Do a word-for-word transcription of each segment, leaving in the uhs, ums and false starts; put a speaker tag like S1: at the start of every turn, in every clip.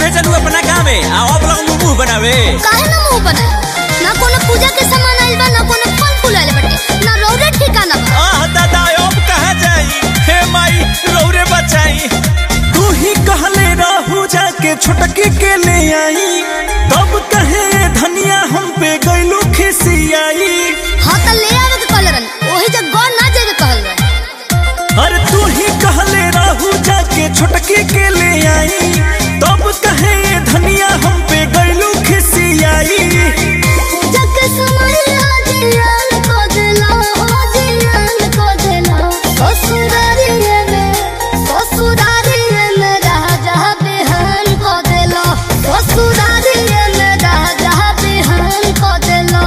S1: भेजलू अपना गाँव में आ अब लोग मुंह बनावे।
S2: काहे ना मुंह बनाए? ना कोनो पूजा के सामान आइल बा, ना कोनो फल फूल आइल बाटे, ना रौरे ठिकाना बा।
S1: आह दादा अब कहां जाई? हे माई रौरे बचाई।
S3: तू ही कहले रहू जाके छोटकी के ले आई, तब कहे धनिया हम पे गइलू खिसियाई।
S2: हां त ले आवे के कहल रहन, ओही जग गौर ना जाए के कहल रहन।
S3: अरे तू ही कहले रहू जाके छोटकी के ले आई, तब कहे धनिया हम पे गइलू खिसियाई।
S2: जग समय जियान को देला, हो जियान को देला। ससुरारी में ससुरारी में राजा बिहान को देला, ससुरारी में राजा बिहान को देला।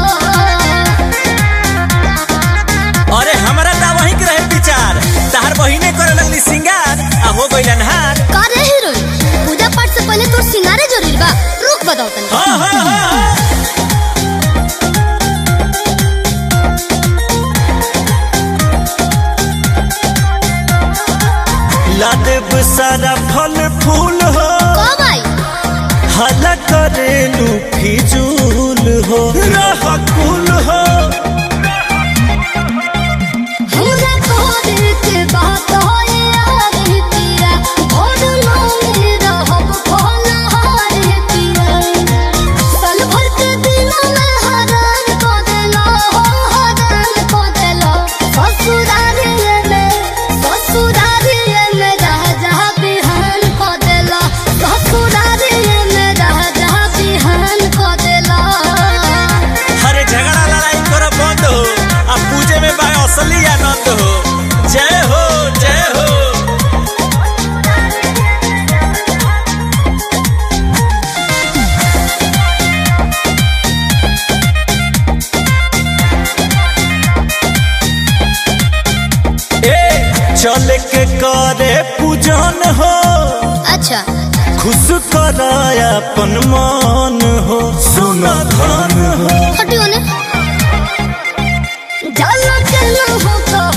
S1: अरे हमरा ता वही के रहे विचार, तहार बहिने करे लगली सिंगार आ हो गइलन हार।
S2: का रे हीरोइन, पूजा पाठ से पहले तोर सिंगारे जरूरी बा? रुक बताओ तनी।
S1: हां हां हां
S3: लादेब सारा फल फूल हो,
S2: कब आई?
S3: हला करेलू फिजूल हो, रह कुल हो।
S2: हमरा कोरे के बात होए आरे पिया, भोर में रहब फलहारे पिया। साल भर के दिन में हरान को देला, हो हरान को देला। ससुरारी में ससुरारी में राजा बिहान को देला, ससुरारी में राजा बिहान को देला।
S1: अरे झगड़ा लड़ाई कर बंद हो, आ पूजे में बा असली आनंद हो। जय हो जय हो।
S3: ए चले के करे पूजन हो,
S2: अच्छा
S3: खुश कराया अपन मन हो, सुना धन हो।
S2: हटियो ने। जाला चलो हो तो